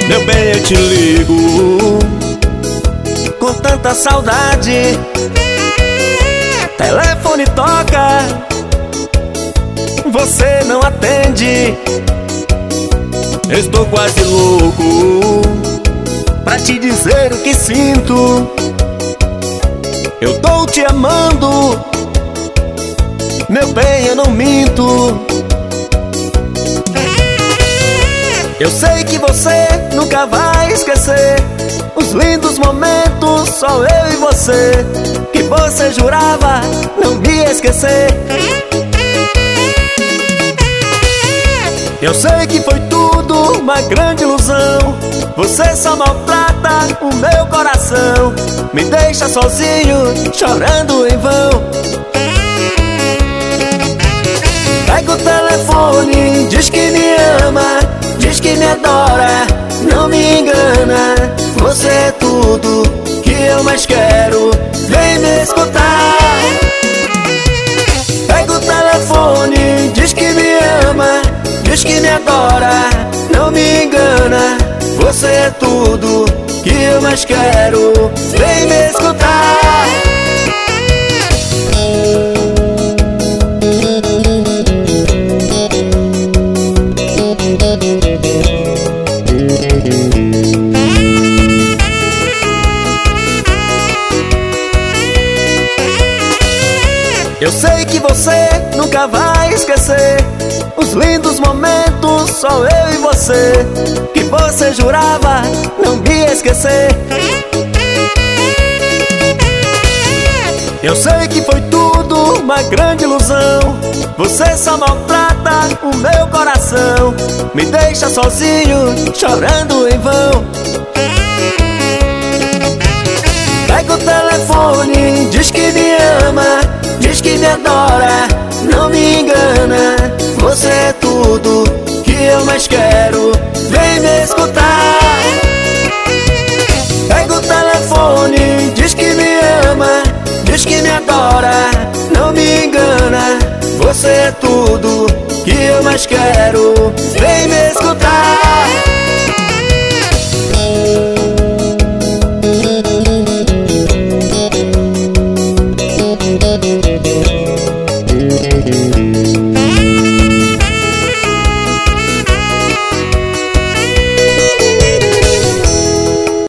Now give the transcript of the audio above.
Meu bem, eu te ligo com tanta saudade. Telefone toca, você não atende. Estou quase louco pra te dizer o que sinto. Eu tô te amando, meu bem, eu não minto. Eu sei que você nunca vai esquecer os lindos momentos, só eu e você, que você jurava não me esquecer. Eu sei que foi tudo uma grande ilusão, você só maltrata o meu coração, me deixa sozinho, chorando em vão. Pega o telefone, diz que me ama, diz que me adora, não me engana. Você é tudo que eu mais quero, vem me escutar. Pega o telefone, diz que me ama, diz que me adora, não me engana. Você é tudo que eu mais quero, vem me escutar. Eu sei que você nunca vai esquecer os lindos momentos, só eu e você, que você jurava não me esquecer. Eu sei que foi tudo uma grande ilusão, você só maltrata o meu coração, me deixa sozinho, chorando em vão. Pega o telefone, diz que me ama, diz que me adora, não me engana. Você é tudo que eu mais quero, vem me escutar. Pega o telefone, diz que me ama, diz que me adora, não me engana. Você é tudo que eu mais quero.